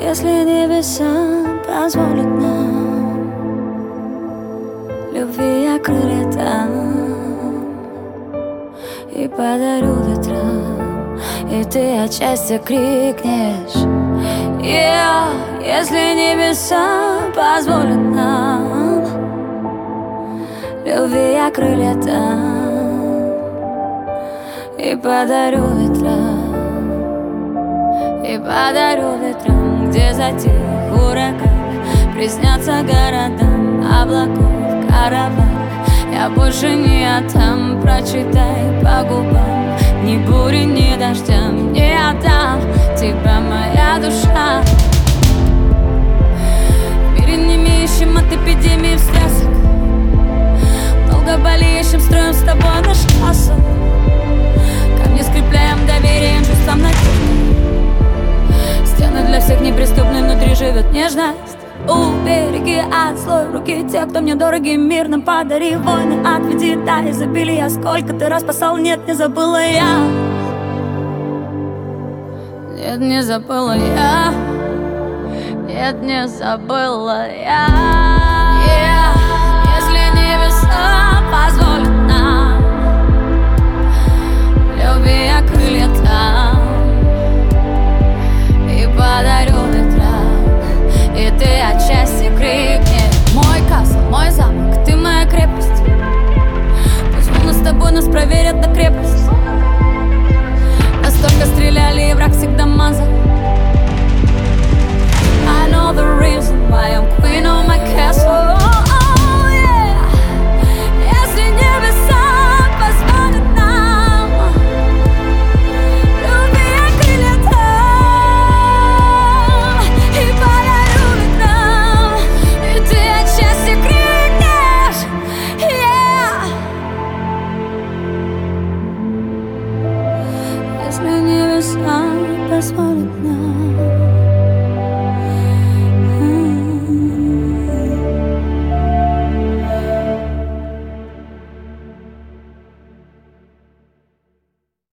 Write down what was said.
Если небеса позволят нам любви я крылья там и подарю ветрам, и ты отчасти крикнешь yeah, если небеса позволят нам любви я крылья там и подарю ветрам, и подарю ветрам, где затих ураган, приснятся городам облаков караван. Я больше не отдам, прочитай по губам, ни бури, ни дождям не отдам тебя, моя душа. В мире не имеющем от эпидемии встрясок, долго болеющим строим с тобой наш кассу. Камни скрепляем доверием, чувством надежды. Стены для всех неприступны, внутри живет нежность. Убереги от злой руки тех, кто мне дороги, мир нам подари войны, отведи до изобилия. Сколько ты раз послал, нет, не забыла я. Нет, не забыла я. Нет, не забыла я. Если небеса позволят нам любви я крылья там и подарю ветрам, и ты отчасти крикнешь мой касл, мой замок, ты моя крепость. Пусть волны с тобой нас проверят на крепость. Настолько стреляли, и враг всегда мазал. I know the reason why I'm queen of my castle. Oh, yeah. Если небеса позволят нам любви я крылья там и подарю ветрам, и ты отчасти крикнешь yeah. Если небеса позволят нам